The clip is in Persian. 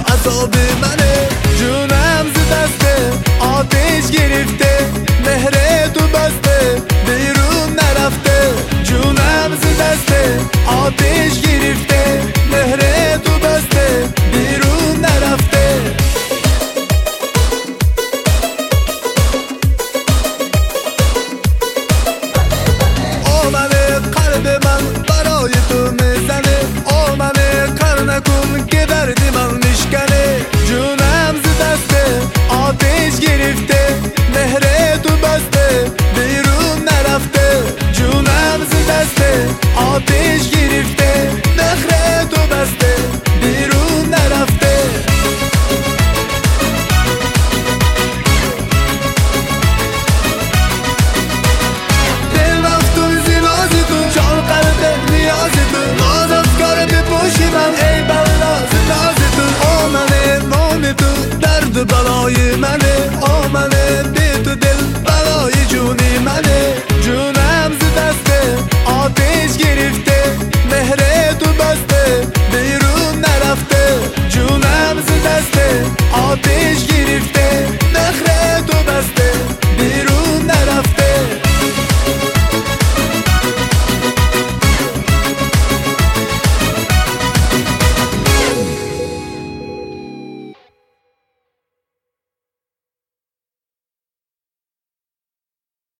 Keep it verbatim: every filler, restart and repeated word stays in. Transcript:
عذاب منه. جونم ز دسته آتش گرفته، مهر تو بسته بیرون نرفته. جونم ز دسته آتش گرفته، مهر تو بسته بیرون نرفته. آمده قلب من